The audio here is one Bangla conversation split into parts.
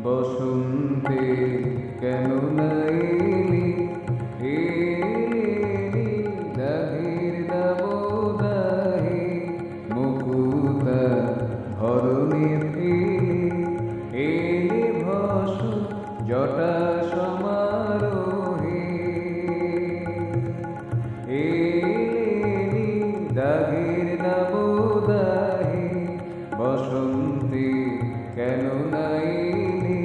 বসন্তে কেন নাইলি এলি দাহির দাবদাহে মুকুতা ধরণী এলি ভস জটা সমারোহে এলি দাহির দাবদাহে বসন্তে কেন নাইলি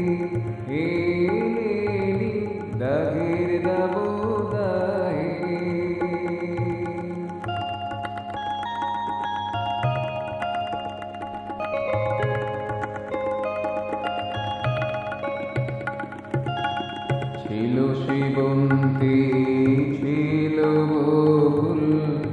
এলি দাহির দাবদাহে ছিল শিবন্তী ছিল বকুল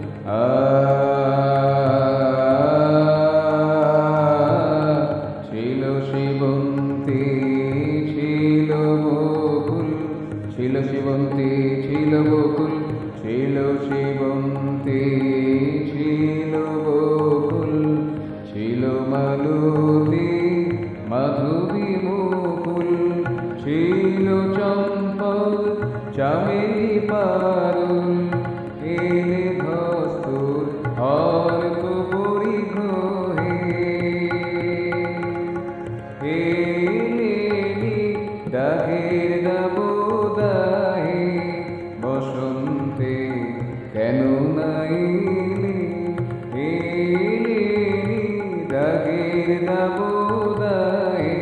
ছিল শিবন্তী ছিল বকুল ছিল শিবন্তী ছিল বকুল ছিল শিবন্তী ছিল বকুল ছিল মালতী মাধবী মুকুল ছিল চম্পক চামেলি পারুল এলে ধস্তুর হরক পরিগ্রহে এলি দাহের দাবদাহে বসন্তে কেন নাইলি এলি দাহের দাবদাহে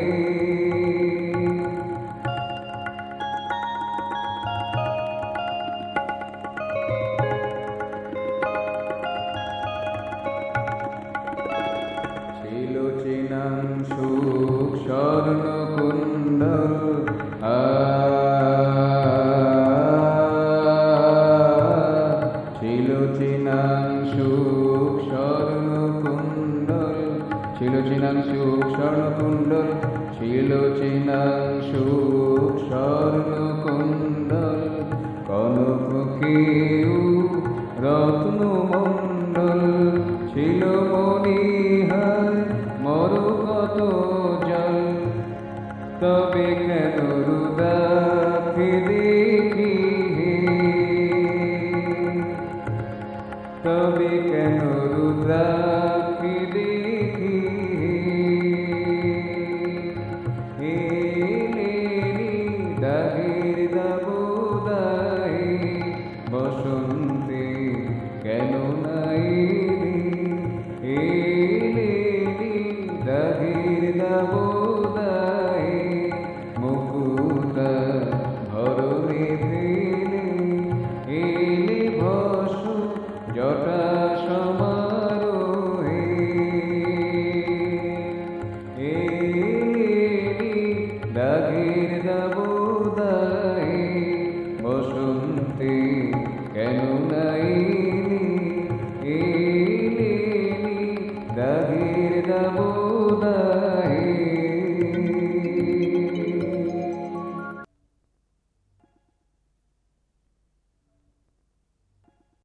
ছিল চিনাংশুক স্বর্ণকুণ্ডল ছিল চিনাংশুক স্বর্ণকুণ্ডল ছিল চিনাংশুক স্বর্ণকুণ্ডল ছিল চিনাংশুক স্বর্ণকুণ্ডল কনক কেয়ূর রত্নমণ্ডল ছিল মণিহার মরকত জল তবে কেন রুদাক্ষে